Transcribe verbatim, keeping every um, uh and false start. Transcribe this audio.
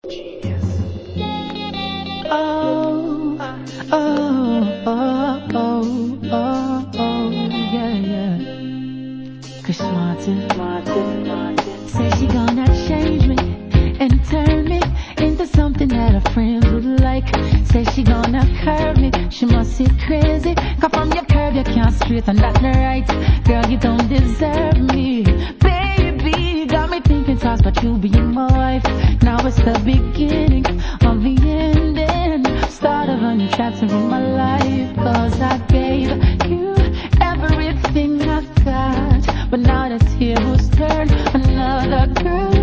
Oh, oh, oh, oh, oh, oh, yeah, yeah. Chris Martin, Martin, Martin. Say she gonna change me and turn me into something that her friends would like. Say she gonna curve me, she must see crazy. Cause from your curve you can't straighten that the right. Girl, you don't deserve me. Baby, got me thinking twice about you being my wife. Now it's the beginning of the ending. Start of a new chapter in my life. Cause I gave you everything I got. But now that's here who's turn another girl